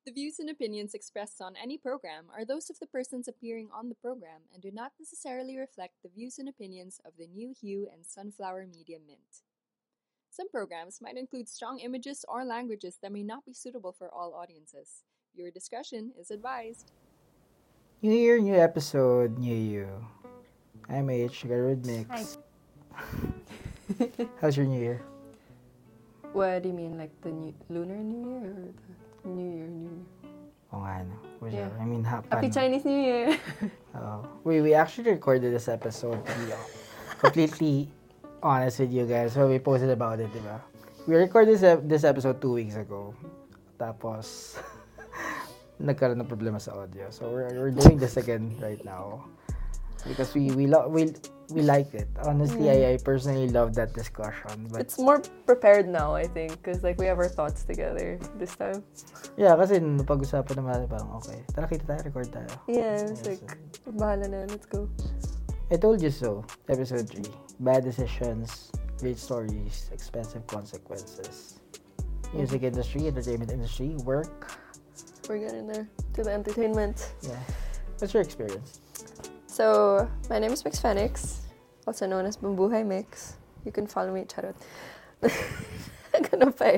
The views and opinions expressed on any program are those of the persons appearing on the program and do not necessarily reflect the views and opinions of the New Hue and Sunflower Media Mint. Some programs might include strong images or languages that may not be suitable for all audiences. Viewer discretion is advised. New year, new episode, new you. I'm H, Garwood Mix. How's your new year? What do you mean, like the Lunar New Year or the New Year New Year? Oo nga, no? Yeah. I mean, Happy Chinese New Year! We actually recorded this episode to be completely honest with you guys. So we posted about it, diba? We recorded this episode 2 weeks ago. Tapos, nagkaroon ng problema sa audio. So we're doing this again right now. Because we like it. Honestly, I personally love that discussion. But It's more prepared now, I think, because like we have our thoughts together this time. yeah, kasi nung pag-usapan naman, parang okay. Tara, kita tayo, record tayo. Yeah, it's like, bahala na, let's go. I told you so. Episode 3. Bad decisions, great stories, expensive consequences. Music industry, entertainment industry, work. We're getting there to the entertainment. Yeah. What's your experience? So, my name is Mix Phoenix, also known as Bumbuhay Mix. You can follow me, charot. Ganun pa eh.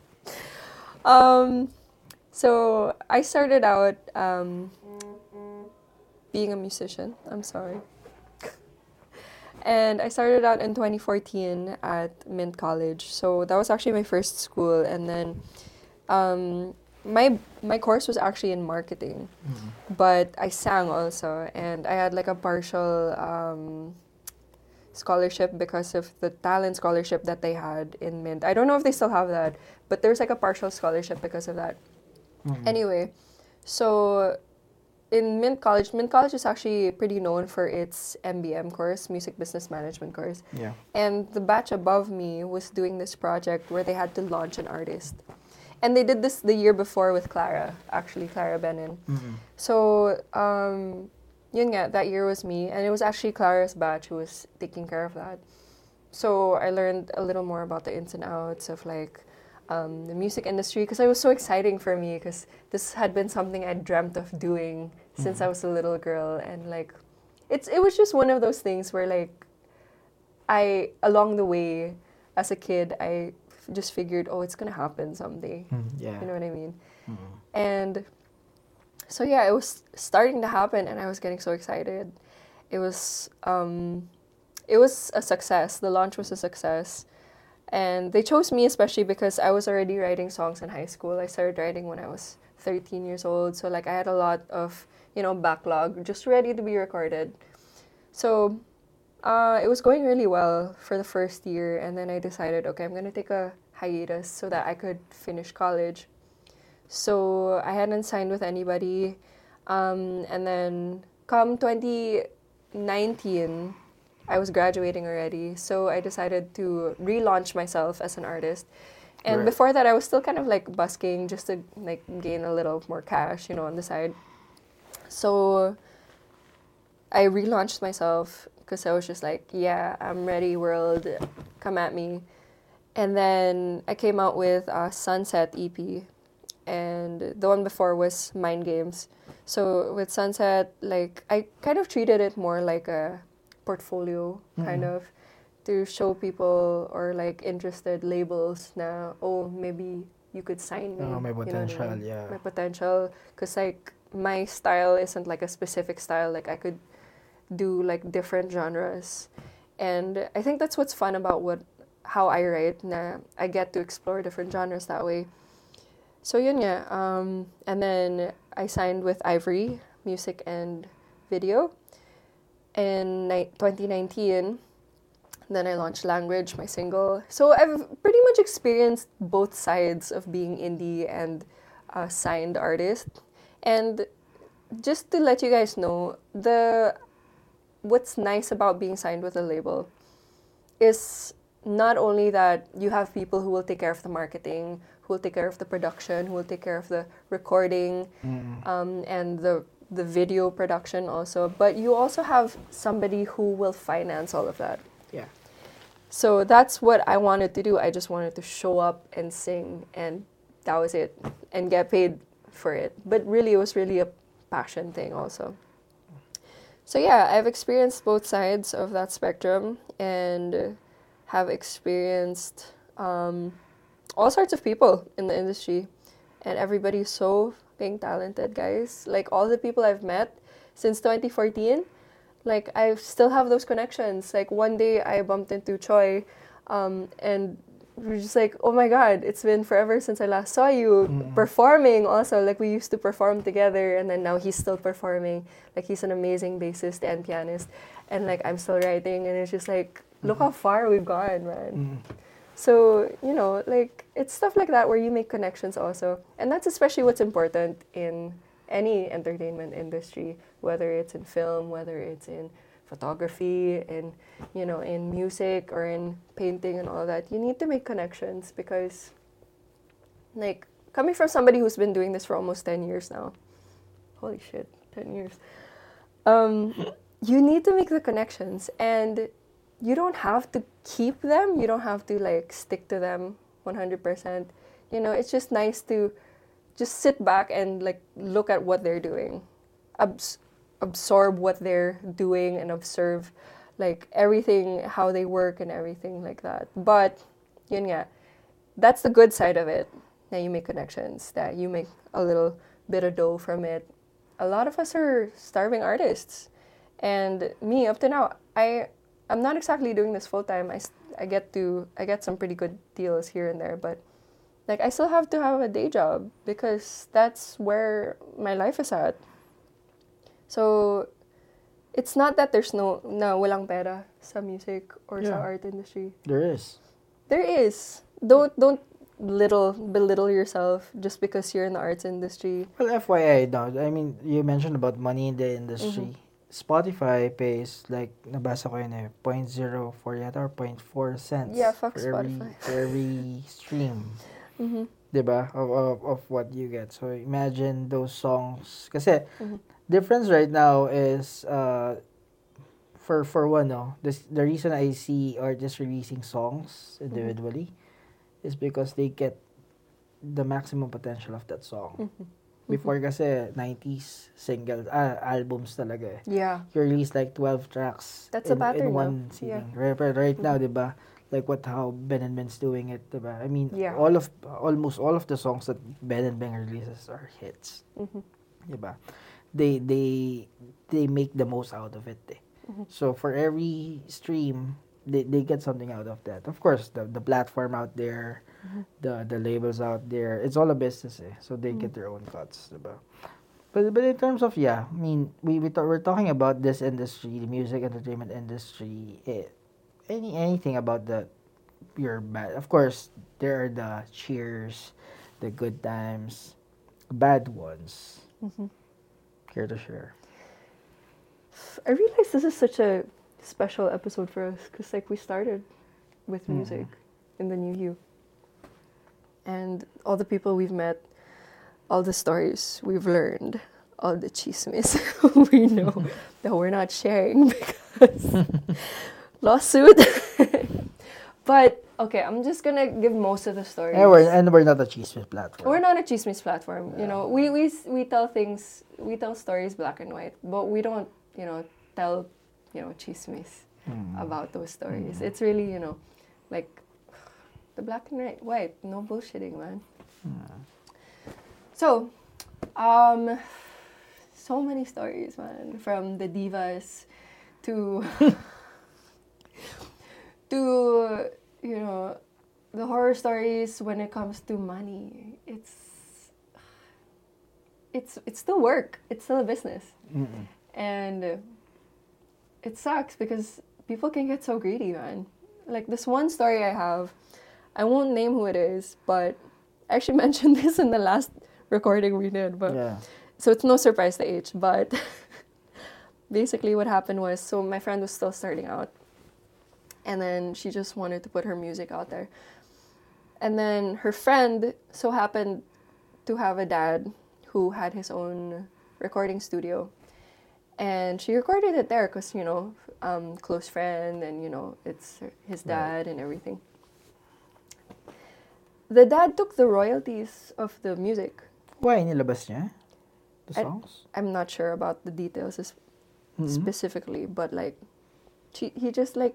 So, I started out being a musician. I'm sorry. And I started out in 2014 at Mint College. So, that was actually my first school. And then, my course was actually in marketing, but I sang also, and I had like a partial scholarship because of the talent scholarship that they had in Mint. I don't know if they still have that, but there's like a partial scholarship because of that. Anyway, so in Mint College is actually pretty known for its MBM course, Music Business Management course. Yeah. And the batch above me was doing this project where they had to launch an artist. And they did this the year before with Clara Benin. So, yun nga, that year was me. And it was actually Clara's batch who was taking care of that. So, I learned a little more about the ins and outs of like the music industry. Because it was so exciting for me because this had been something I dreamt of doing since I was a little girl. And like, it was just one of those things where like, along the way, as a kid, I just figured, oh, it's gonna happen someday. Yeah. You know what I mean? And so yeah, it was starting to happen, and I was getting so excited. It was a success. The launch was a success, and they chose me especially because I was already writing songs in high school. I started writing when I was 13 years old, so like I had a lot of backlog just ready to be recorded. So it was going really well for the first year, and then I decided, okay, I'm gonna take a hiatus so that I could finish college. So I hadn't signed with anybody, and then come 2019, I was graduating already, so I decided to relaunch myself as an artist. And Right. before that, I was still kind of like busking just to like gain a little more cash, on the side. So I relaunched myself because I was just like, yeah, I'm ready, world, come at me. And then I came out with a Sunset EP, and the one before was Mind Games. So with Sunset, like, I kind of treated it more like a portfolio, kind of, to show people or like interested labels na, oh, maybe you could sign me. Oh, may you know what I potential, mean? yeah. My potential, because like my style isn't like a specific style. Like I could do like different genres, and I think that's what's fun about how I write. Na I get to explore different genres that way. So yun nga. And then I signed with Ivory Music and Video in 2019. Then I launched Language, my single. So I've pretty much experienced both sides of being indie and a signed artist. And just to let you guys know, what's nice about being signed with a label is not only that you have people who will take care of the marketing, who will take care of the production, who will take care of the recording, and the video production also, but you also have somebody who will finance all of that. Yeah. So that's what I wanted to do. I just wanted to show up and sing, and that was it, and get paid for it. But really, it was really a passion thing also. So yeah, I've experienced both sides of that spectrum and have experienced all sorts of people in the industry. And everybody's so fucking talented, guys. Like, all the people I've met since 2014, like, I still have those connections. Like, one day I bumped into Choi, and we were just like, oh my god, it's been forever since I last saw you performing also. Like, we used to perform together, and then now he's still performing. Like, he's an amazing bassist and pianist. And, like, I'm still writing, and it's just like, look how far we've gone, man. So, you know, like, it's stuff like that where you make connections also. And that's especially what's important in any entertainment industry, whether it's in film, whether it's in photography, in, you know, in music or in painting and all that. You need to make connections because, like, coming from somebody who's been doing this for almost 10 years now, holy shit, 10 years, you need to make the connections, and you don't have to keep them. You don't have to, like, stick to them 100%. You know, it's just nice to just sit back and, like, look at what they're doing. Absorb what they're doing and observe, like, everything, how they work and everything like that. But, yun nga, that's the good side of it. That you make connections, that you make a little bit of dough from it. A lot of us are starving artists. And me, up to now, I'm not exactly doing this full time. I get some pretty good deals here and there, but, like, I still have to have a day job because that's where my life is at. So it's not that there's walang pera sa music or sa art industry. There is. There is. Don't belittle yourself just because you're in the arts industry. Well, FYI, no. I mean, you mentioned about money in the industry. Spotify pays, like, nabasa ko yun 0.04 yata or 0.4 cents Fuck Spotify. for every stream. Diba? Of what you get. So imagine those songs. Kasi, difference right now is, for one, the reason I see artists releasing songs individually is because they get the maximum potential of that song. Before kasi 90s singles, albums talaga eh. Yeah. You release like 12 tracks That's a pattern, in one sitting. Yeah. Right now, diba? Like how Ben and Ben's doing it, diba? I mean, almost all of the songs that Ben and Ben releases are hits. Diba? They make the most out of it. So for every stream, they get something out of that. Of course, the platform out there, the labels out there, it's all a business so they get their own cuts, diba? But in terms of, I mean, we're talking about this industry, the music entertainment industry, anything about your bad. Of course, there are the cheers, the good times, bad ones. Care to share? I realize this is such a special episode for us because, like, we started with music in the new you, and all the people we've met, all the stories we've learned, all the chismes we know that we're not sharing because lawsuit. But okay, I'm just gonna give most of the stories. And we're not a chismes platform. We're not a chismes platform. You know, we tell things, we tell stories black and white, but we don't, you know, tell, you know, chismes about those stories. It's really, you know, like the black and white, no bullshitting, man. So, so many stories, man, from the divas to to, you know, the horror stories when it comes to money. It's still work. It's still a business. And it sucks because people can get so greedy, man. Like, this one story I have, I won't name who it is, but I actually mentioned this in the last recording we did. But so it's no surprise to H. But basically what happened was, so my friend was still starting out. And then she just wanted to put her music out there. And then her friend so happened to have a dad who had his own recording studio. And she recorded it there because, you know, close friend and, you know, it's his dad and everything. The dad took the royalties of the music. Why? Nilabas niya? The I- songs? I'm not sure about the details Mhm. specifically, but like, he just like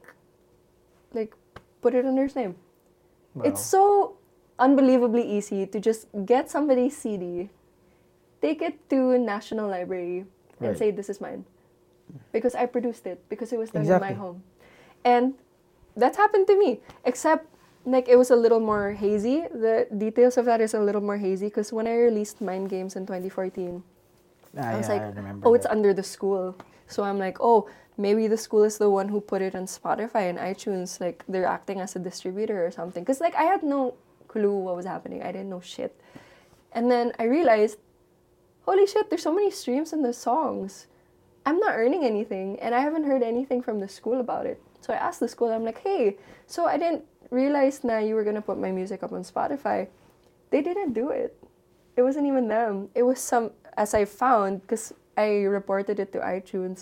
put it under his name. Wow. It's so unbelievably easy to just get somebody's CD, take it to National Library, and Right. say this is mine, because I produced it, because it was done in my Exactly. home, and that's happened to me. Except like it was a little more hazy. The details of that is a little more hazy because when I released Mind Games in 2014. I was Yeah, like, I remember oh, it's that. under the school. So I'm like, oh, maybe the school is the one who put it on Spotify and iTunes. Like, they're acting as a distributor or something. Because, like, I had no clue what was happening. I didn't know shit. And then I realized, holy shit, there's so many streams in the songs. I'm not earning anything. And I haven't heard anything from the school about it. So I asked the school, I'm like, hey, so I didn't realize now you were going to put my music up on Spotify. They didn't do it. It wasn't even them. It was some, as I found, because I reported it to iTunes.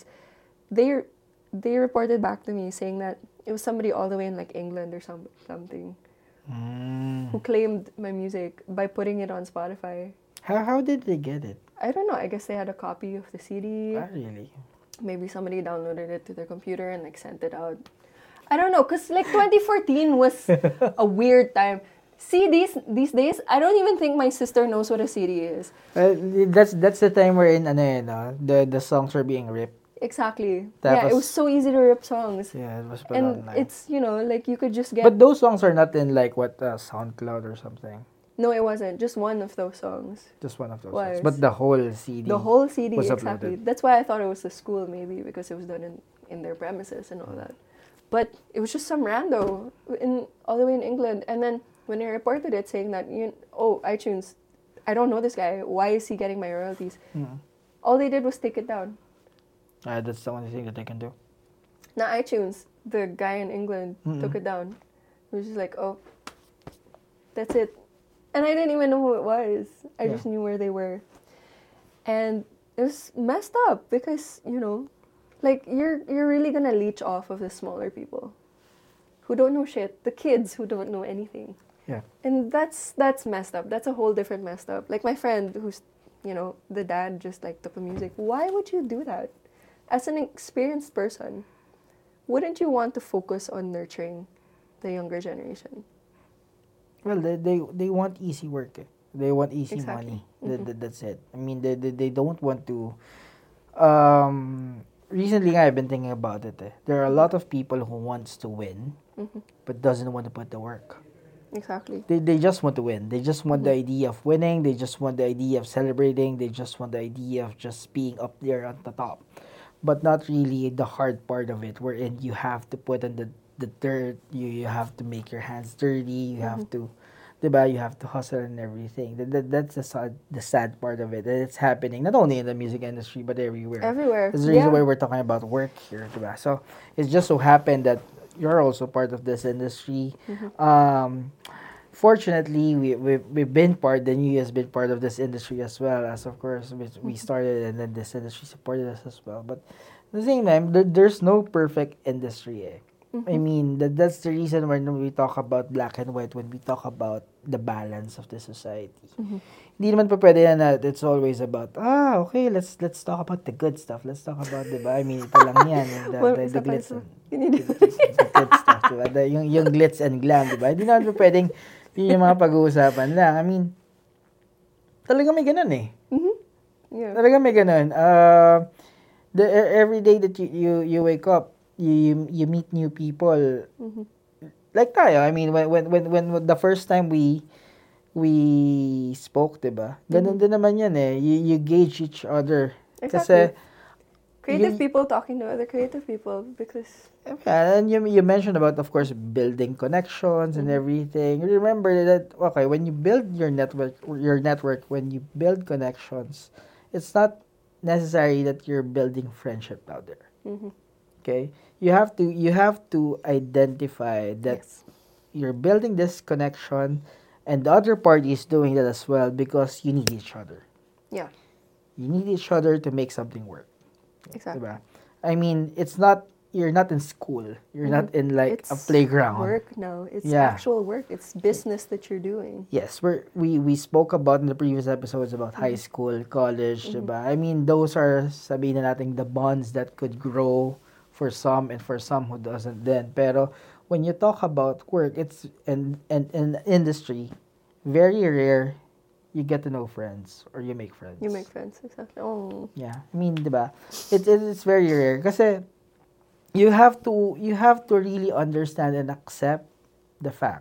They reported back to me saying that it was somebody all the way in like England or something who claimed my music by putting it on Spotify. How did they get it? I don't know. I guess they had a copy of the CD. Really? Maybe somebody downloaded it to their computer and like sent it out. I don't know, cause like 2014 was a weird time. See, these days, I don't even think my sister knows what a CD is. That's the time wherein the songs are being ripped. Exactly. That Yeah, it was was- so easy to rip songs. Yeah, it was put And online. it's, like you could just get... But those songs are not in like what SoundCloud or something. No, it wasn't. Just one of those songs. Just one of those Was. songs. But the whole CD. The whole CD, was exactly. uploaded. That's why I thought it was the school, maybe, because it was done in their premises and all that. But it was just some rando all the way in England. And then when I reported it saying that, iTunes, I don't know this guy. Why is he getting my royalties? Mm. All they did was take it down. That's the only thing that they can do. Now iTunes, the guy in England Mm-mm. took it down. He was just like, oh, that's it. And I didn't even know who it was. I just knew where they were. And it was messed up because, like you're really gonna leech off of the smaller people who don't know shit. The kids who don't know anything. Yeah. And that's messed up. That's a whole different messed up. Like my friend who's, the dad just like took the music. Why would you do that? As an experienced person, wouldn't you want to focus on nurturing the younger generation? Well, they want easy work. They want easy Exactly. money. That's it. I mean, they don't want to. Recently, I've been thinking about it. There are a lot of people who wants to win, but doesn't want to put the work. Exactly. They just want to win. They just want the idea of winning. They just want the idea of celebrating. They just want the idea of just being up there at the top, but not really the hard part of it, wherein you have to put in the dirt. You have to make your hands dirty. You have to, diba? You have to hustle and everything. That's the sad part of it. And it's happening not only in the music industry but everywhere. Everywhere. That's the reason why we're talking about work here, diba? So it's just so happened that you're also part of this industry. Fortunately, we've been part. The new has been part of this industry as well. As of course we started, and then this industry supported us as well. But at the same time, there's no perfect industry. I mean, that's the reason when we talk about black and white, when we talk about the balance of the society. Hindi naman pa pwede na it's always about, okay, let's talk about the good stuff. Let's talk about, diba? I mean, ito lang yan. The glitz. The good stuff, diba? Yung glitz and glam, diba? Hindi naman pa pwedeng yun yung mga pag-uusapan lang. I mean, talaga may ganun eh. Yeah. Talaga may ganun. Every day that you wake up, you meet new people. Like tayo, I mean, when the first time we spoke, diba? Ganun din naman yan eh. You gauge each other. Exactly. Kasi, Creative people talking to other creative people because... yeah, and you mentioned about, of course, building connections and everything. Remember that, okay, when you build your network, when you build connections, it's not necessary that you're building friendship out there. Okay? You have to identify that you're building this connection and the other party is doing that as well because you need each other. Yeah. You need each other to make something work. Exactly. Diba? I mean, it's not you're not in school. You're not in like a It's playground. work now. It's Yeah. actual work. It's business that you're doing. Yes, we spoke about in the previous episodes about high school, college, diba? I mean, those are, sabihin na natin, the bonds that could grow for some and for some who doesn't then. Pero when you talk about work, it's and industry, very rare you get to know friends or you make friends. You make friends, exactly. Oh. Yeah, I mean, diba? It's very rare kasi you have to really understand and accept the fact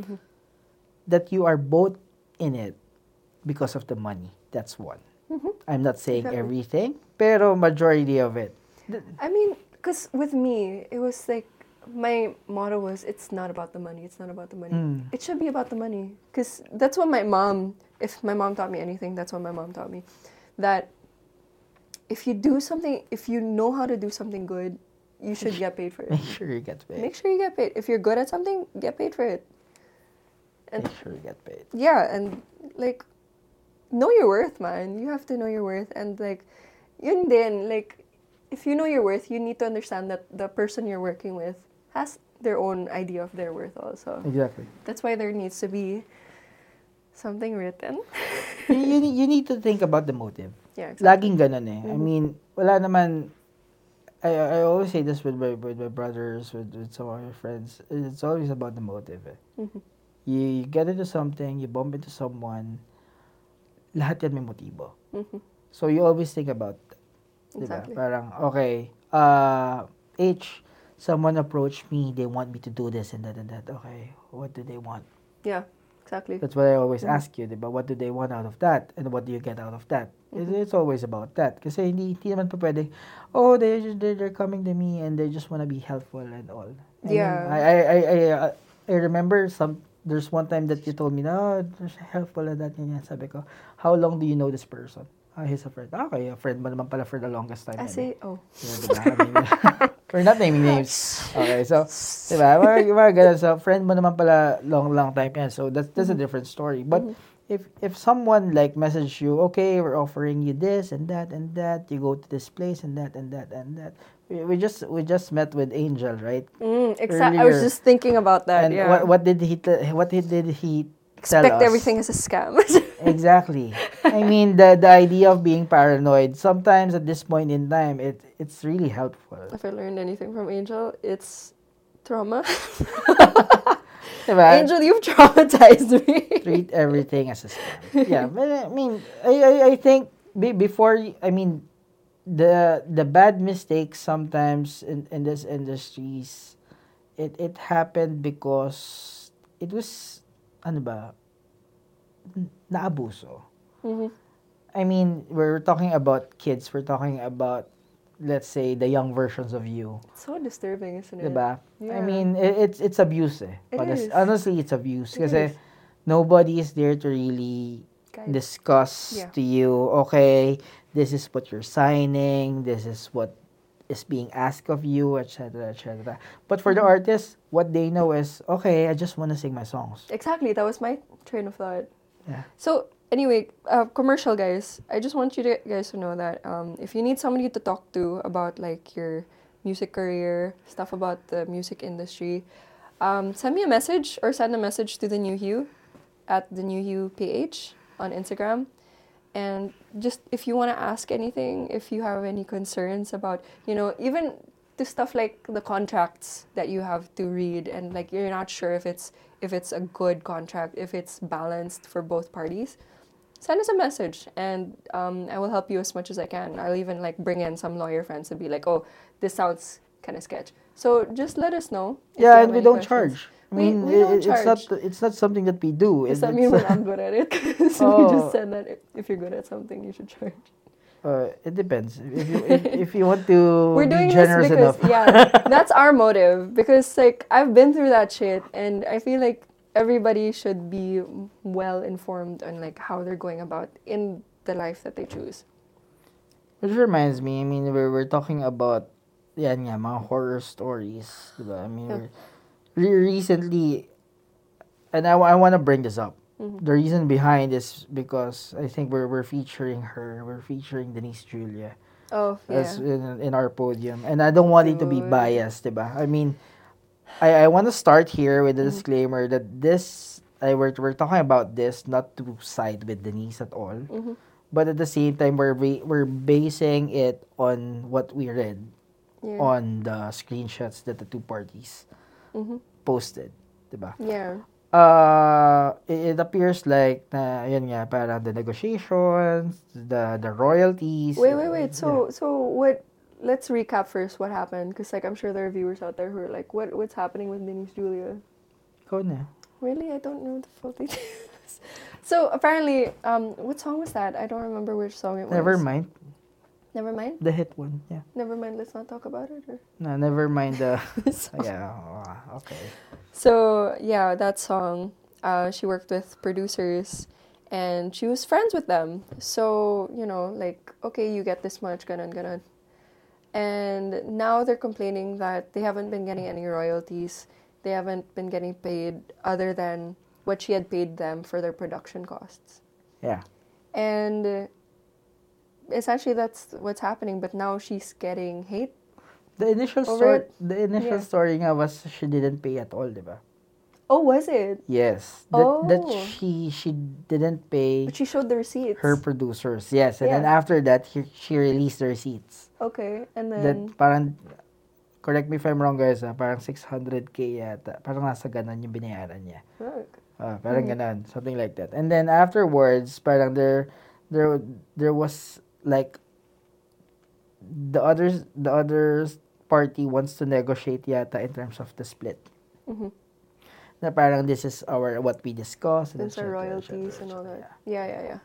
that you are both in it because of the money. That's one. I'm not saying Exactly. everything, pero majority of it. I mean, because with me, it was like, my motto was, it's not about the money. It's not about the money. It should be about the money. Because that's what if my mom taught me anything, that's what my mom taught me. That if you do something, if you know how to do something good, you should get paid for it. Make sure you get paid. Make sure you get paid. If you're good at something, get paid for it. And Make sure you get paid. yeah, and like, know your worth, man. You have to know your worth. And like, yun din, like, if you know your worth, you need to understand that the person you're working with has their own idea of their worth also. Exactly. That's why there needs to be something written. you need to think about the motive. Yeah, exactly. Laging ganun eh. I mean, wala naman. I always say this with my brothers, with some of my friends. It's always about the motive eh. You get into something, you bump into someone, lahat yan may motibo. So you always think about, Exactly. diba? Parang, okay, H, someone approached me, they want me to do this and that and that. Okay, what do they want? Yeah, exactly. That's what I always ask you, diba? What do they want out of that? And what do you get out of that? It's always about that. Kasi hindi naman pa pwedeng, oh, they're coming to me and they just want to be helpful and all. I Yeah. mean, I remember there's one time that you told me, no, there's helpful and that, ganyan. Sabi ko, how long do you know this person? He's a friend. Okay, a friend mo naman pala for the longest time. I say, oh. Yeah, diba? I mean, we're not naming names. Okay, so, diba? Mga ganun. So, friend mo naman pala long time yan. So, that's a different story. But, if someone like message you, okay, we're offering you this and that, you go to this place and that and that and that. We just met with Angel, right? Exactly. I was Earlier. just thinking about that. And Yeah. what did he tell Expect us? everything is a scam. Exactly. I mean, the idea of being paranoid, sometimes at this point in time, it's really helpful. If I learned anything from Angel, it's trauma. Diba? Angel, you've traumatized me. Treat everything as a scam. Yeah, but I mean, I think before, I mean, the bad mistakes sometimes in this industries, it happened because it was, ano ba, naabuso. I mean, we're talking about kids. We're talking about, let's say, the young versions of you. It's so disturbing, isn't it? Diba? Yeah. I mean, it's abuse eh. It is. Honestly, it's abuse. It Kasi is. nobody is there to really Guide. discuss Yeah. to you, okay, this is what you're signing, this is what is being asked of you, etc., etc. But for the artists, what they know is, okay, I just want to sing my songs. Exactly. That was my train of thought. Yeah. So, anyway, commercial guys, I just want you guys to know that if you need somebody to talk to about like your music career, stuff about the music industry, send me a message or send a message to the New Hue at the New Hue PH on Instagram. And just if you want to ask anything, if you have any concerns about, even the stuff like the contracts that you have to read and like you're not sure if it's a good contract, if it's balanced for both parties, send us a message and I will help you as much as I can. I'll even like bring in some lawyer friends to be like, oh, this sounds kind of sketch. So just let us know. if you Yeah, have and we any don't questions. charge. I mean, we don't it's not something that we do. Does that mean when I'm good at it? So we Oh. just said that if you're good at something, you should charge. It depends. If you want to We're be doing this generous because, enough. yeah, that's our motive. Because, like, I've been through that shit, and I feel like everybody should be well informed on, like, how they're going about in the life that they choose. Which reminds me, I mean, we're talking about, yan nga, mga horror stories, diba? I mean, recently, and I want to bring this up. The reason behind is because I think we're featuring her, we're featuring Denise Julia. Oh, as yeah. in our podium. And I don't want it to be Dude. biased, diba? I mean, I want to start here with a Mhm. disclaimer that we're talking about this not to side with Denise at all, Mhm. but at the same time we're basing it on what we read Yeah. on the screenshots that the two parties Mhm. posted, diba? Yeah. It appears like na yun nga parang the negotiations, the royalties, Wait. yeah. So what? Let's recap first what happened, because like I'm sure there are viewers out there who are like, what's happening with Denise Julia? Ikaw na. Really, I don't know the full details. So apparently, what song was that? I don't remember which song it was. Never mind. Never mind. The hit one, yeah. Never mind. Let's not talk about it. Or... No, never mind the So- yeah, okay. So yeah, that song. She worked with producers, and she was friends with them. So like, okay, you get this much, ganon. And now they're complaining that they haven't been getting any royalties. They haven't been getting paid other than what she had paid them for their production costs. Yeah. And essentially that's what's happening. But now she's getting hate. The initial Over story, yeah. story nga was she didn't pay at all, diba? Oh, was it? Yes. That Oh. she didn't pay But she showed the receipts. her producers. Yes, and then Yeah. after that she released the receipts. Okay, and then... That parang correct me if I'm wrong guys, parang 600k yata. Parang nasa ganon yung binayaran niya. Fuck. Parang ganon, something like that. And then afterwards, parang there was like the other party wants to negotiate yata in terms of the split. Mm-hmm. Na parang this is what we discussed. Those are royalties et and all cetera. that. Yeah.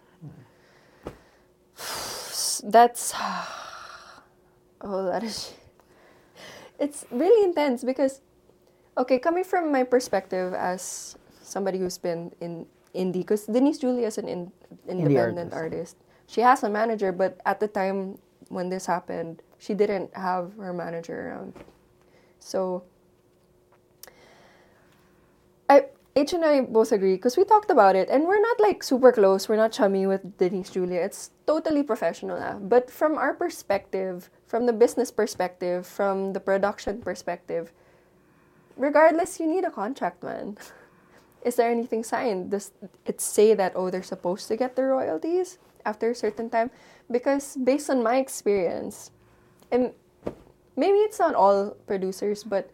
That's oh, that is. It's really intense because, okay, coming from my perspective as somebody who's been in indie, because Denise Julia is an independent artist. She has a manager, but at the time when this happened, she didn't have her manager around. So, H and I both agree because we talked about it, and we're not like super close. We're not chummy with Denise Julia. It's totally professional now. But from our perspective, from the business perspective, from the production perspective, regardless, you need a contract, man. Is there anything signed? Does it say that, oh, they're supposed to get their royalties after a certain time? Because based on my experience, and maybe it's not all producers, but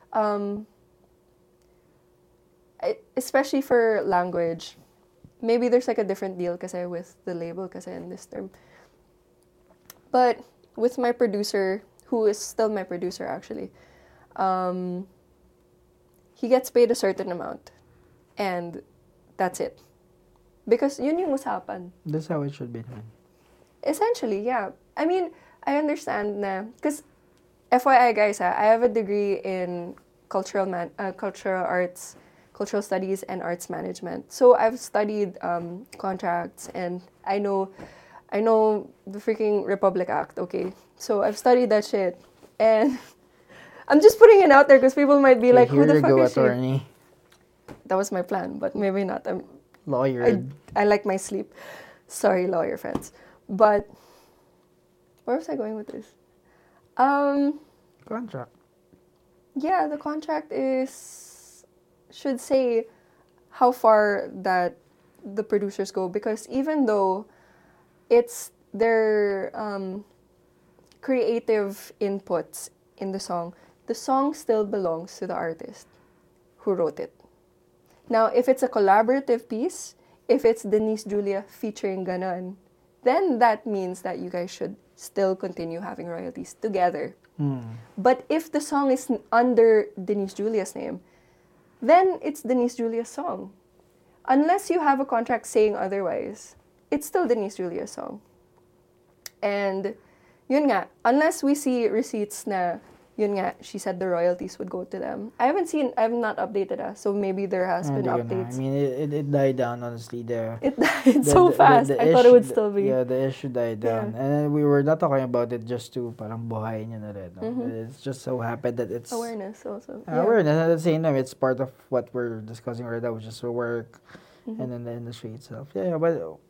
especially for language, maybe there's like a different deal kasi with the label kasi in this term. But with my producer, who is still my producer actually, he gets paid a certain amount. And that's it. Because yun yung usapan. That's how it should be done. Essentially, yeah. I mean, I understand na, because FYI guys, I have a degree in cultural arts, cultural studies, and arts management. So I've studied contracts, and I know the freaking Republic Act, okay? So I've studied that shit. And I'm just putting it out there because people might be like, who the fuck is attorney. she? That was my plan, but maybe not. Lawyer. I like my sleep. Sorry, lawyer friends. But where was I going with this? Contract. Yeah, the contract should say how far that the producers go, because even though it's their creative inputs in the song still belongs to the artist who wrote it. Now, if it's a collaborative piece, if it's Denise Julia featuring ganon, then that means that you guys should still continue having royalties together. But if the song is under Denise Julia's name, then it's Denise Julia's song. Unless you have a contract saying otherwise, it's still Denise Julia's song. And yun nga, unless we see receipts na yun nga, she said the royalties would go to them. I have not updated so maybe there has been updates. I mean, it died down, honestly. It died so fast. I thought it would still be. Yeah, the issue died down. Yeah. And we were not talking about it just to parang buhayin yun na rin. No? It's just so happened that it's... Awareness also. Awareness. And at the same time, it's part of what we're discussing right now, which is the work and then the industry itself. Yeah, but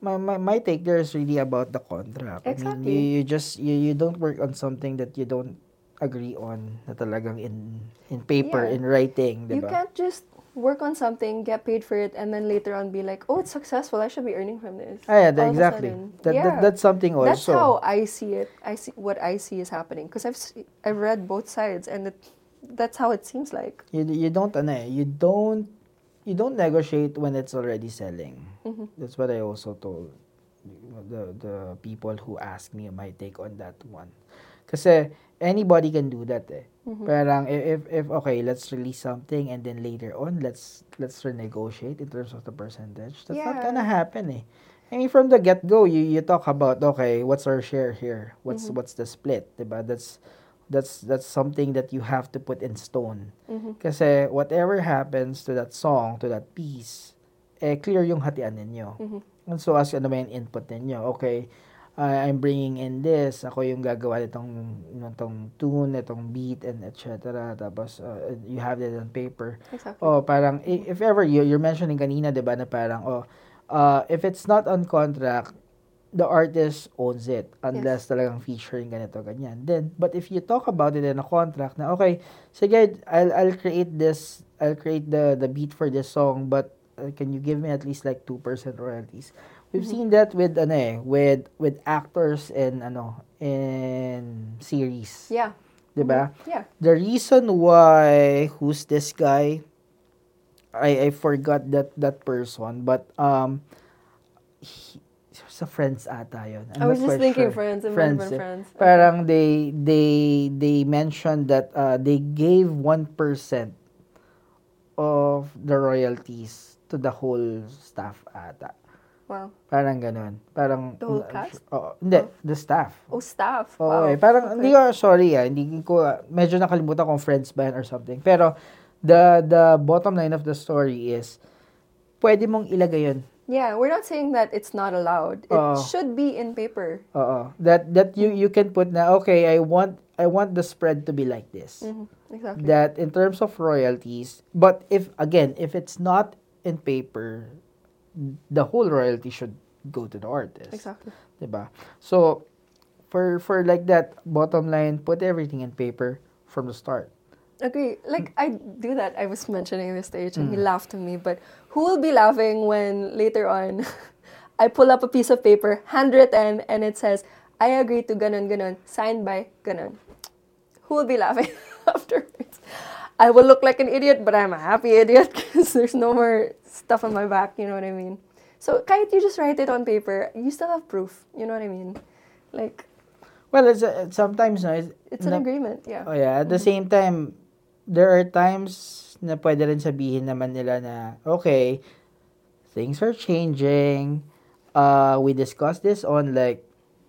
my take there is really about the contract. I mean, Exactly. you don't work on something that you don't agree on na talagang in paper, Yeah. in writing, You 'di ba? can't just work on something, get paid for it, and then later on be like, oh, it's successful. I should be earning from this. Ah, yeah, All of a exactly. sudden. That Yeah. that's something That's also. how I see it. I see what I see is happening because I've read both sides, and that's how it seems like. You don't ano eh, you don't negotiate when it's already selling. Mm-hmm. That's what I also told the people who asked me my take on that one. Kasi anybody can do that eh. Mm-hmm. Parang if okay, let's release something and then later on let's renegotiate in terms of the percentage. That's not gonna Yeah. happen eh. I mean from the get-go, you talk about okay, what's our share here? Mm-hmm. What's the split, 'di ba? That's something that you have to put in stone. Mm-hmm. Kasi whatever happens to that song, to that piece, eh clear yung hatian ninyo. Mm-hmm. And so as ano ba yung input ninyo? Okay, I'm bringing in this, ako yung gagawa nitong tune, itong beat, and etc. Tapos, you have it on paper. Exactly. Oh, parang, if ever, you're mentioning kanina, di ba, na parang, if it's not on contract, the artist owns it, unless talagang featuring ganito, ganyan. Then, but if you talk about it in a contract, na, okay, sige, I'll create this, I'll create the beat for this song, but can you give me at least like 2% royalties? We've Mm-hmm. seen that with ano eh, with actors in series. Yeah. 'Di ba? Yeah. The reason why who's this guy? I forgot that person, but sa Friends ata yun. I'm I was not just quite thinking sure. Friends. It might have been eh. Friends. Okay. Parang they mentioned that they gave 1% of the royalties to the whole staff ata. Wow. Parang ganun. Parang, The whole cast? Hindi, Oh. the staff. Oh, staff. Oo Wow. eh. Parang, Okay. hindi ko, sorry hindi ko, medyo nakalimutan kung Friends ba yan or something. Pero, the bottom line of the story is, pwede mong ilagay yun. Yeah, we're not saying that it's not allowed. It should be in paper. Oo. That you can put na, okay, I want the spread to be like this. Mm-hmm. Exactly. That in terms of royalties, but if it's not in paper, the whole royalty should go to the artist. Exactly. Diba? So, for like that, bottom line, put everything in paper from the start. Agree. Like, I do that. I was mentioning this stage and he laughed at me, but who will be laughing when later on I pull up a piece of paper, handwritten, and it says, I agree to ganon ganon, signed by ganon. Who will be laughing afterwards? I will look like an idiot, but I'm a happy idiot because there's no more stuff on my back, you know what I mean? So, kahit you just write it on paper, you still have proof, you know what I mean? Like, Well, sometimes, no, it's an agreement, yeah. Oh yeah, at the same time, there are times na pwede rin sabihin naman nila na, okay, things are changing. We discussed this on like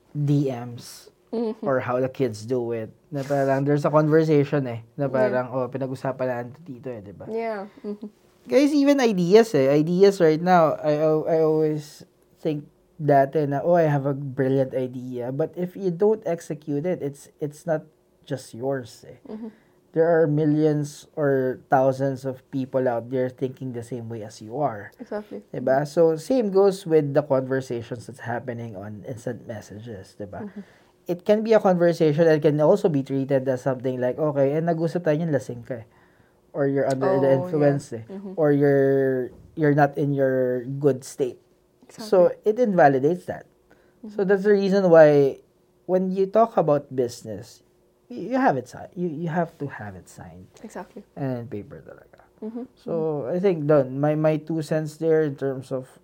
DMs or how the kids do it. Na parang there's a conversation eh. Na parang, pinag-usapan na dito eh, di ba? Yeah. Mm-hmm. Guys, even ideas eh. Ideas right now, I always think dati na, I have a brilliant idea. But if you don't execute it, it's not just yours eh. Mm-hmm. There are millions or thousands of people out there thinking the same way as you are. Exactly. Diba? So, same goes with the conversations that's happening on instant messages. Diba? Mm-hmm. It can be a conversation that can also be treated as something like, okay, nag-usap tayo niyan, lasing ka eh. Or you're under the influence eh. Mm-hmm. Or you're not in your good state. Exactly. So, it invalidates that. Mm-hmm. So, that's the reason why when you talk about business, you have it signed. You have to have it signed. Exactly. And paper talaga. Mm-hmm. So, I think done. My 2 cents there in terms of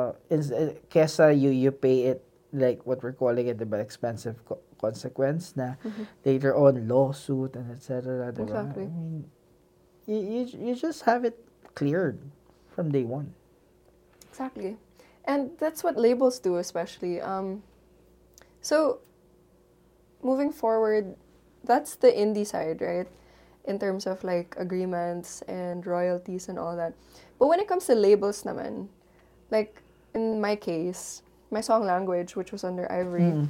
kesa you pay it like what we're calling it, diba, expensive consequence na later on lawsuit and etc. Diba? Exactly. I mean, you just have it cleared from day one. Exactly. And that's what labels do, especially. So, moving forward, that's the indie side, right? In terms of like agreements and royalties and all that. But when it comes to labels naman, like in my case, my song Language, which was under Ivory,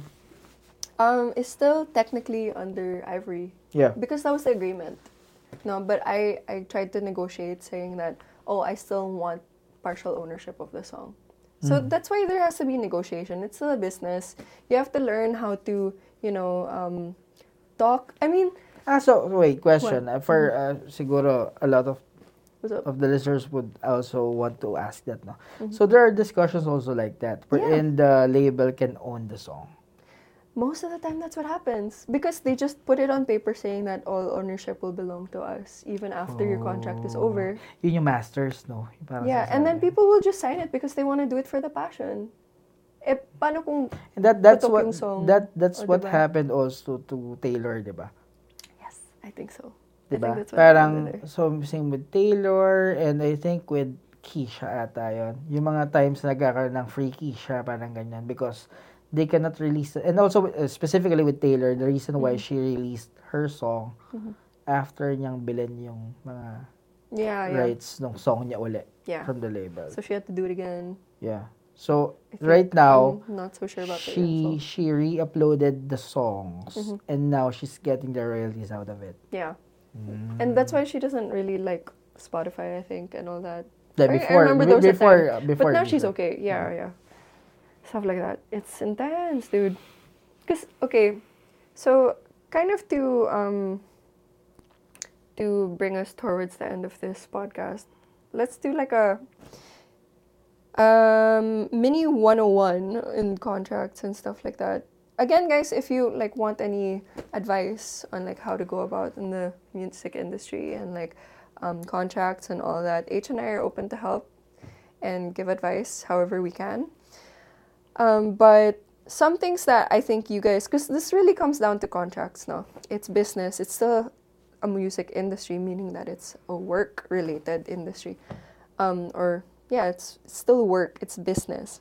is still technically under Ivory. Yeah. Because that was the agreement. No, but I tried to negotiate saying that, I still want partial ownership of the song. So that's why there has to be negotiation. It's still a business. You have to learn how to, talk. I mean, So wait, question. What? For siguro a lot what's up? of the listeners would also want to ask that, no? So there are discussions also like that, wherein the label can own the song. Most of the time, that's what happens because they just put it on paper saying that all ownership will belong to us even after your contract is over. Yun yung masters, no? Yung parang Yeah, and then sinasabi. people will just sign it because they want to do it for the passion. Eh, paano kung And that's tutok what yung song, that's o, what diba? happened also to Taylor, 'di ba? Yes, I think so. I Diba? think that's what happened Parang there. so same with Taylor and I think with Keisha ata yun. Yung mga times na nagkakaroon ng free Keisha, parang ganyan because they cannot release and also specifically with Taylor, the reason why she released her song after niyang bilhin yung mga Yeah, yeah. rights ng song niya uli Yeah. from the label. So she had to do it again. Yeah. So I think right now I'm not so sure about the she re-uploaded the songs and now she's getting the royalties out of it. Yeah. And that's why she doesn't really like Spotify, I think, and all that. Yeah, I before remember there was a before time. before But now she's before. okay. Yeah, yeah. Stuff like that. It's intense, dude. Cause okay, so kind of to bring us towards the end of this podcast, let's do like a mini 101 in contracts and stuff like that. Again, guys, if you like want any advice on like how to go about in the music industry and like contracts and all that, H and I are open to help and give advice however we can. But some things that I think you guys, because this really comes down to contracts now. It's business. It's still a music industry, meaning that it's a work-related industry. It's still work. It's business.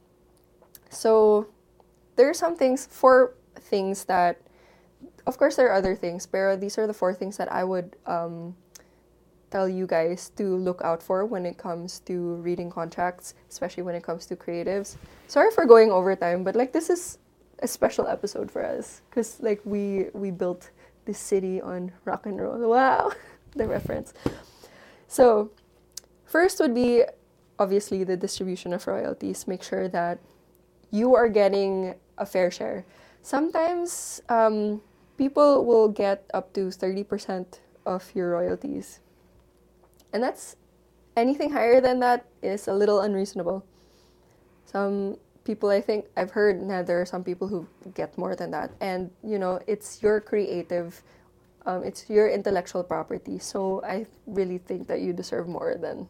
So there are some things, 4 things that, of course there are other things, but these are the 4 things that I would tell you guys to look out for when it comes to reading contracts, especially when it comes to creatives. Sorry for going over time, but like this is a special episode for us because like we built this city on rock and roll. Wow, the reference. So first would be obviously the distribution of royalties. Make sure that you are getting a fair share. Sometimes people will get up to 30% of your royalties. And that's anything higher than that is a little unreasonable. Some people, I think, I've heard that there are some people who get more than that. And, it's your creative, it's your intellectual property. So I really think that you deserve more than,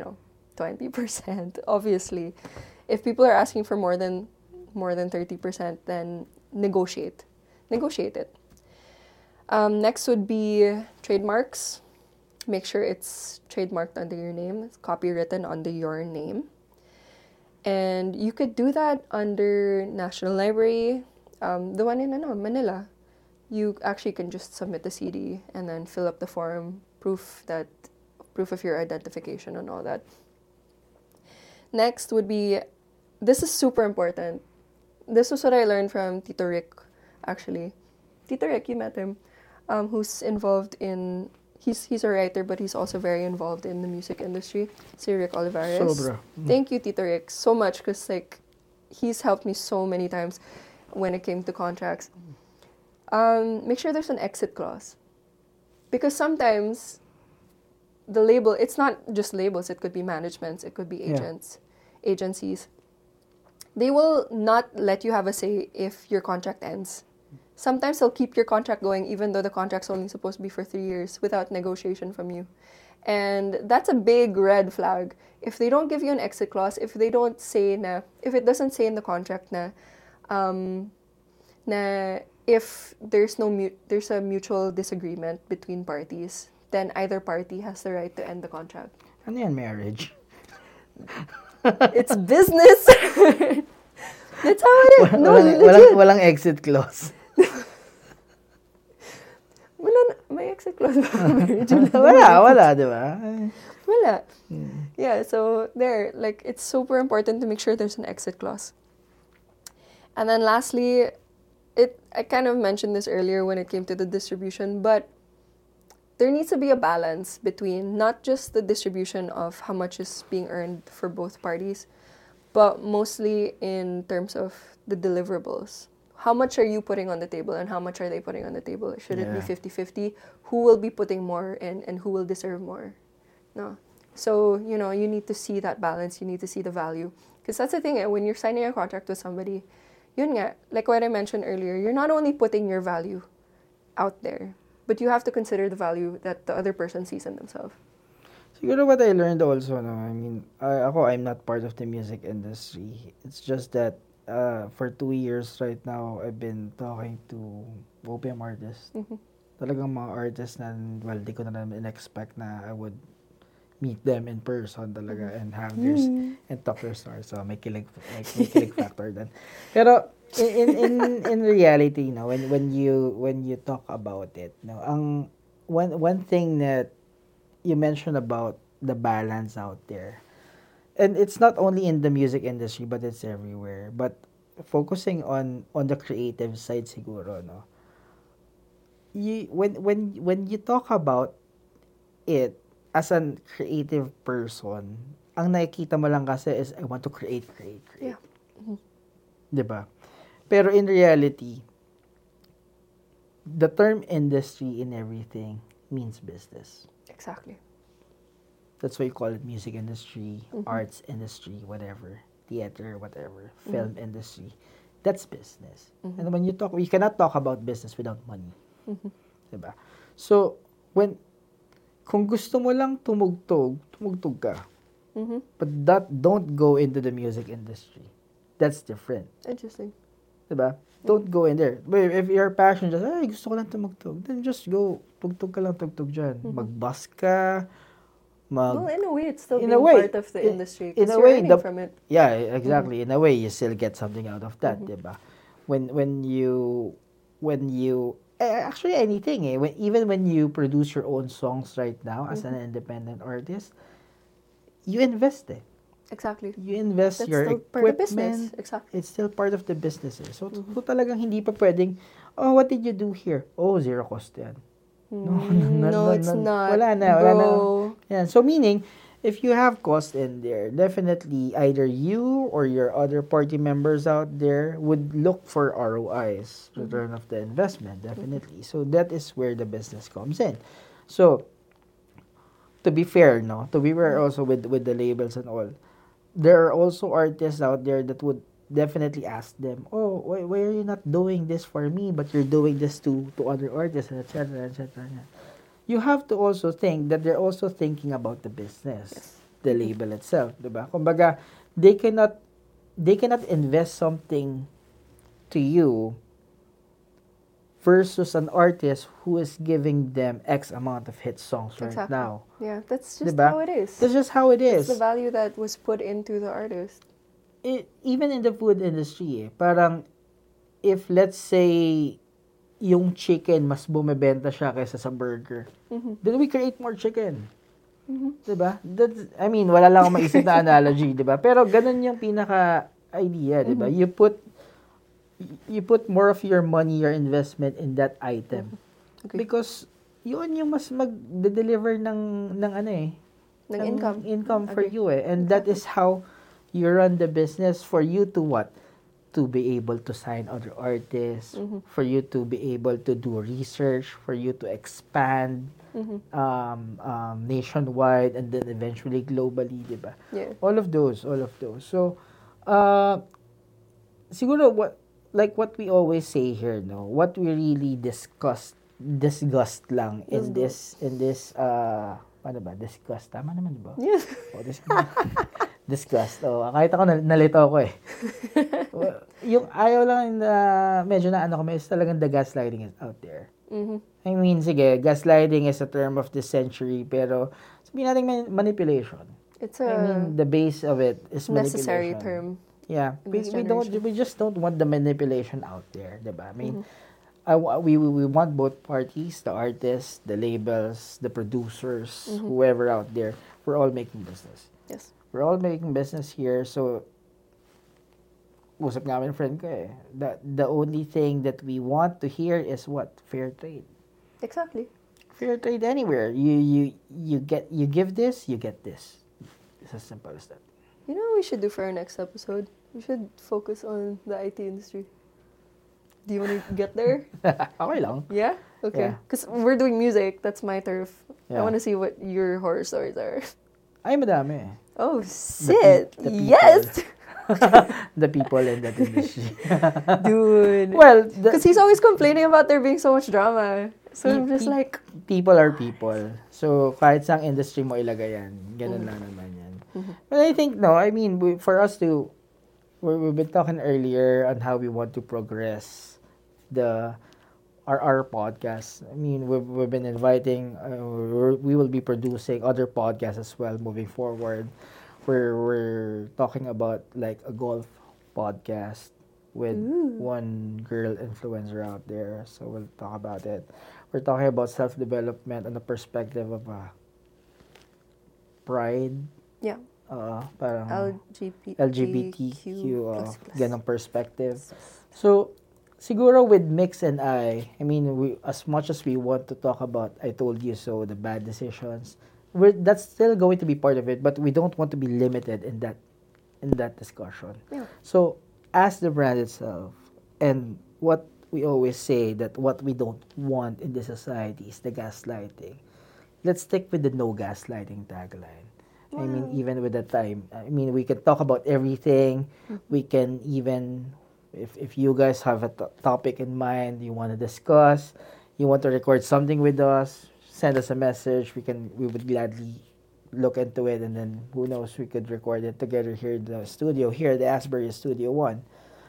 20%. Obviously, if people are asking for more than 30%, then negotiate it. Next would be trademarks. Make sure it's trademarked under your name, it's copywritten under your name. And you could do that under National Library, the one in Manila. You actually can just submit the CD and then fill up the form, proof of your identification and all that. Next would be, this is super important. This was what I learned from Tito Rick, actually. Tito Rick, you met him, who's involved in, he's a writer, but he's also very involved in the music industry. Si Rick Olivares. Sobra. Thank you, Tito Rick, so much, because like, he's helped me so many times when it came to contracts. Make sure there's an exit clause. Because sometimes the label, it's not just labels, it could be managements, it could be agencies. They will not let you have a say if your contract ends. Sometimes they'll keep your contract going even though the contract's only supposed to be for 3 years without negotiation from you. And that's a big red flag. If they don't give you an exit clause, if it doesn't say in the contract na if there's a mutual disagreement between parties, then either party has the right to end the contract. Ano yan, marriage? It's business. That's how it is. No, legit. Walang exit clause. May exit clause ba? wala, di ba? Wala. Yeah, so there, like, it's super important to make sure there's an exit clause. And then lastly, I kind of mentioned this earlier when it came to the distribution, but there needs to be a balance between not just the distribution of how much is being earned for both parties, but mostly in terms of the deliverables. How much are you putting on the table and how much are they putting on the table? Should it be Yeah. 50-50? Who will be putting more in and who will deserve more? No. So, you need to see that balance. You need to see the value. Because that's the thing, when you're signing a contract with somebody, yun nga, like what I mentioned earlier, you're not only putting your value out there, but you have to consider the value that the other person sees in themselves. Siguro what I learned also, no, I mean, I'm not part of the music industry. It's just that for 2 years right now, I've been talking to OPM artists. Mm-hmm. Talagang mga artists na, well, di ko na naman expect na I would meet them in person talaga and have theirs and talk their stories. So may kilig factor then. Pero in reality, no, when you talk about it, no, ang one thing that you mentioned about the balance out there. And it's not only in the music industry but it's everywhere. But focusing on the creative side siguro, no. When you talk about it as a creative person, ang nakikita mo lang kasi is I want to create. Yeah. Mm-hmm. 'Di ba? Pero in reality, the term industry in everything means business. Exactly. That's why you call it music industry, arts industry, whatever, theater, whatever, film industry. That's business. And when you talk, we cannot talk about business without money. Diba? So, kung gusto mo lang tumugtog ka. But don't go into the music industry. That's different. Interesting. Diba? Don't go in there. But if your passion just, ay, gusto ko lang tumugtog, then just go, tugtog ka lang, tugtog dyan. Magbus ka, well, in a way, it's still in being a way, part of the industry. in a Because you're way, earning from it. Yeah, exactly. In a way, you still get something out of that, diba? When you actually anything, even when you produce your own songs right now as an independent artist, you invest it. Exactly. You invest That's your still part of equipment. business. Exactly. It's still part of the business. So talagang hindi pa pwedeng, oh, what did you do here? Oh, zero cost yan. No, it's not. Wala na. Bro. Yeah, so meaning, if you have cost in there, definitely either you or your other party members out there would look for ROIs, return of the investment, definitely. So that is where the business comes in. So, to be fair, no? To be fair also with the labels and all, there are also artists out there that would definitely ask them, oh, why are you not doing this for me, but you're doing this to other artists, etc., etc. You have to also think that they're also thinking about the business, the label itself, diba? Kumbaga, they cannot invest something to you versus an artist who is giving them X amount of hit songs right Exactly. now. Yeah, that's just Diba? how it is. That's just how it is. It's the value that was put into the artist. Even in the food industry, parang if let's say yung chicken mas bumebenta siya kaysa sa burger, then we create more chicken. Diba? I mean, wala lang akong maisip na analogy, diba? Pero ganun yung pinaka idea, diba? You put more of your money, your investment in that item. Okay. Because yun yung mas mag-deliver ng ano eh. Ng income. Income for Okay. you eh. And that is how you run the business for you to what? To be able to sign other artists, for you to be able to do research, for you to expand nationwide and then eventually globally, diba? Yeah. All of those. So, siguro what we always say here, no, what we really disgust lang in this ano ba, disgust, tama naman ba? Yes. Oh, disgust. Oh, kahit ako nalito ako eh. Yung ayaw lang na medyo na ano ko, is talagang the gaslighting is out there. I mean, sige, gaslighting is a term of the century, pero sabihin natin manipulation. It's I mean, the base of it is necessary manipulation. term. Yeah, in we this just don't want the manipulation out there, diba? I mean, we want both parties, the artists, the labels, the producers, whoever out there. We're all making business. Yes. We're all making business here, so usap namin friend ko eh. The only thing that we want to hear is what? Fair trade. Exactly. Fair trade anywhere. You give this, you get this. It's as simple as that. You know what we should do for our next episode? We should focus on the IT industry. Do you want to get there? Okay lang. Yeah? Okay. Yeah. Because we're doing music. That's my turf. I Yeah. want to see what your horror stories are. Ay, madami. Oh, shit. the people. Yes! The people in that industry. Dude. Well, Because he's always complaining about there being so much drama. So I'm just like... people are people. So, kahit sang industry mo ilagay yan, ganun lang naman yan. But I think, no, I mean, for us to, we've been talking earlier on how we want to progress our podcast. I mean, we've been inviting, we will be producing other podcasts as well moving forward. We're talking about like a golf podcast with one girl influencer out there. So we'll talk about it. We're talking about self-development and the perspective of pride. Yeah. Parang LGBTQ++. Ganong perspective. So, siguro with Mix and I mean, we, as much as we want to talk about I Told You So, the bad decisions, that's still going to be part of it, but we don't want to be limited in that discussion. Yeah. So, as the brand itself, and what we always say that what we don't want in the society is the gaslighting. Let's stick with the no gaslighting tagline. I mean, even with the time, I mean, we can talk about everything. We can even, if you guys have a topic in mind, you want to discuss, you want to record something with us, send us a message. We would gladly look into it, and then who knows, we could record it together here in the studio, here at the Asbury Studio 1.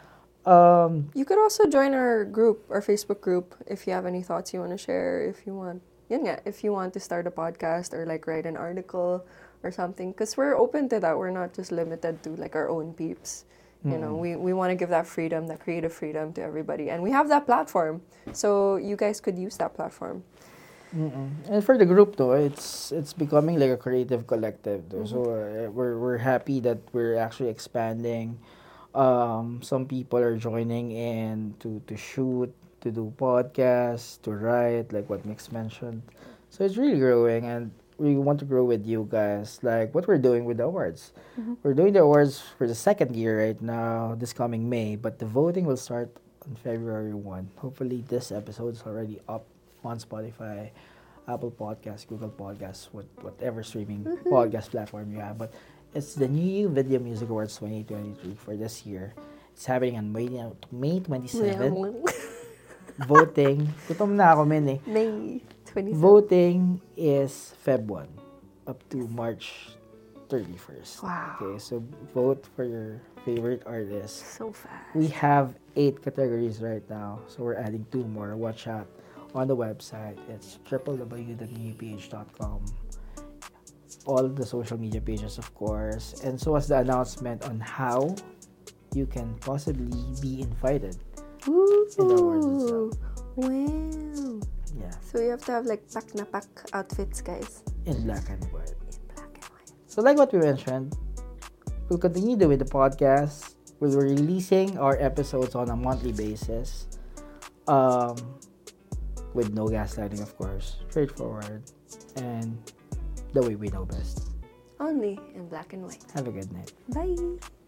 You could also join our group, our Facebook group, if you have any thoughts you want to share, if you want, if you want to start a podcast or like write an article or something, because we're open to that. We're not just limited to like our own peeps. You know, we want to give that freedom, that creative freedom to everybody, and we have that platform, so you guys could use that platform. And for the group though, it's becoming like a creative collective though. So we're happy that we're actually expanding. Some people are joining in to shoot, to do podcasts, to write, like what Mix mentioned. So it's really growing, and we want to grow with you guys, like what we're doing with the awards. We're doing the awards for the second year right now, this coming May, but the voting will start on February 1. Hopefully this episode is already up on Spotify, Apple Podcasts, Google Podcasts, whatever streaming podcast platform you have. But it's the New Video Music Awards 2023 for this year. It's happening on May 27th. Voting. Gutom na ako, men eh. May 27th. Voting is Feb 1 up to March 31st. Wow. Okay, so vote for your favorite artist. So fast. We have 8 categories right now, so we're adding 2 more. Watch out on the website. It's www.newph.com. All the social media pages, of course. And so was the announcement on how you can possibly be invited in the awards itself. Wow. Yeah, So you have to have like pack na pack outfits, guys. in black and white. In black and white. So like what we mentioned, we'll continue doing the podcast. We'll be releasing our episodes on a monthly basis. With no gaslighting, of course. Straightforward. And the way we know best. Only in black and white. Have a good night. Bye.